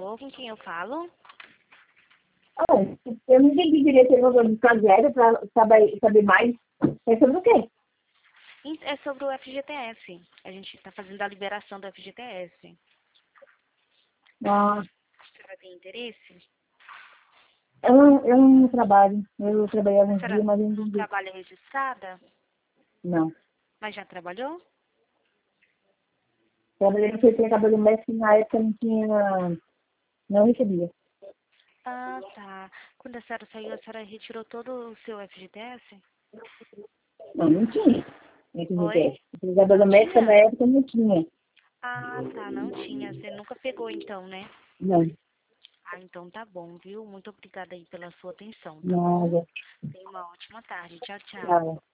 Alô, com quem eu falo? Olha, eu não entendi direito o nome do caso para saber mais. É sobre o quê? É sobre o FGTS. A gente está fazendo a liberação do FGTS. Ah, Você vai ter interesse? eu não trabalho. Eu trabalhava uns Será dias, mas eu não não entendi. trabalha registrada? Não. Mas já trabalhou? Trabalhei no CT Cabelo Mestre na época não tinha. Não recebia. Ah, tá. Quando a senhora saiu, a senhora retirou todo o seu FGTS? Não tinha. Oi? FGTS. O Cabelo Não Mestre na tinha? época não tinha. Ah, tá, não tinha. Você nunca pegou então, né? Não. Ah, então tá bom, viu? Muito obrigada aí pela sua atenção, tá bom? Nada. Tenha uma ótima tarde. Tchau, tchau. Tchau.